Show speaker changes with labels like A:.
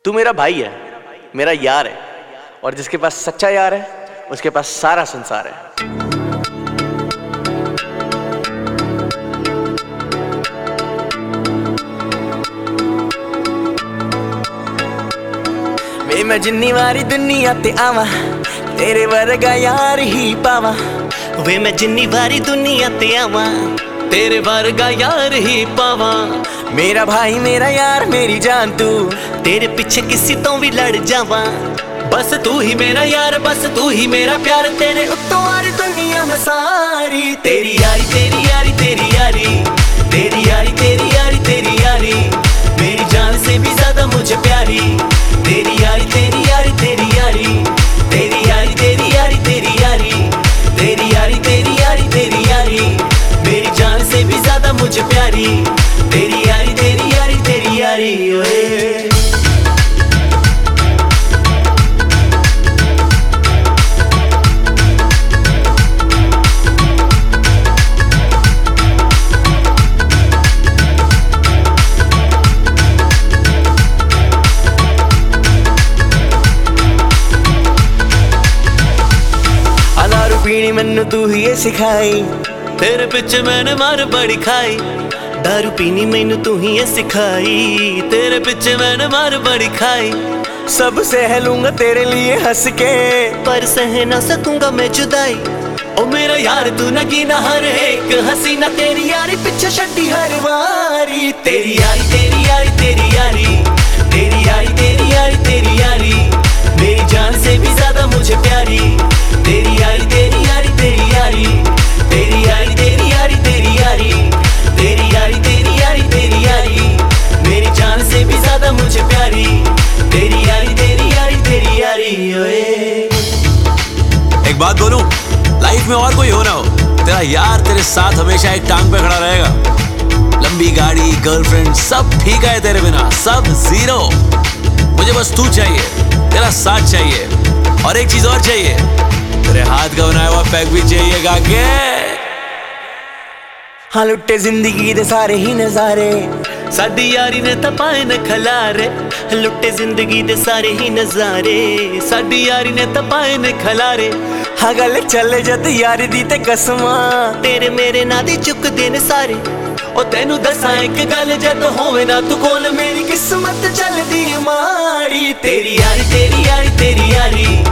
A: तू मेरा भाई है, मेरा यार है, और जिसके पास सच्चा यार है उसके पास सारा संसार है। वे मैं जिन्नी वारी दुनिया ते आवा तेरे वर्गा यार ही पावा।
B: वे मैं जिन्नी वारी दुनिया ते आवा तेरे वर्गा यार ही पावा।
A: मेरा भाई मेरा यार मेरी जान तू,
B: तेरे पीछे किसी तो भी लड़ जावा। बस तू ही मेरा यार, बस तू ही मेरा प्यार, तेरे उत्तों और दुनिया में सारी। तेरी यारी तेरी यारी तेरी यारी, तेरी यारी तेरी यारी तेरी यारी, मेरी जान से भी ज्यादा मुझे प्यारी। तेरी यारी तेरी यारी तेरी यारी, तेरी यारी तेरी यारी तेरी यारी, तेरी यारी तेरी यारी तेरी यारी, मेरी जान से भी ज्यादा मुझे प्यारी। तेरी यारी तेरी यारी तेरी यारी ओए।
A: पीनी मैनू तू ही ये सिखाई,
B: तेरे पिछे मैंने मार बड़ी खाई। दारू पीनी मैनू तू ही ये सिखाई, तेरे पिछे मैंने मार बड़ी खाई।
A: सब सह लूंगा तेरे लिए हंस के,
B: पर सह ना सकूंगा मैं जुदाई। ओ मेरा यार तू न गिना हर एक हसीना, तेरी यारी पीछे छड्डी हर वारी। तेरी यारी तेरी यारी तेरी यारी, तेरी यारी तेरी यारी तेरी यारी, मेरी जान से भी ज्यादा मुझे प्यारी। तेरी यारी तेरी यारी तेरी यारी, तेरी यारी तेरी यारी तेरी यारी, तेरी यारी तेरी यारी तेरी यारी, मेरी जान से भी ज्यादा मुझे प्यारी। तेरी यारी तेरी यारी तेरी यारी ओए।
C: एक बात बोलूं, लाइफ में और कोई हो ना हो, तेरा यार तेरे साथ हमेशा एक टांग पे खड़ा रहेगा। लंबी गाड़ी, गर्लफ्रेंड सब ठीक है तेरे बिना, सब जीरो। मुझे बस तू चाहिए, तेरा साथ चाहिए, और एक चीज और चाहिए, तेरे हाथ का बनाया हुआ पैक भी चाहिए गाके।
A: हाँ लुट्टे जिंदगी दे सारे ही नजारे,
B: साडी यारी ने तपाए न खलारे। लुट्टे जिंदगी दे सारे ही नजारे, साडी यारी ने तपाए न खलारे।
A: हाँ गल चले जद यारी दी ते कसमा,
B: तेरे मेरे ना दी चुकदे ने सारे। ओ तेनू दसा एक गल, जद होवे ना तू कोल, मेरी किस्मत चलदी माड़ी। तेरी यारी तेरी यारी तेरी यारी,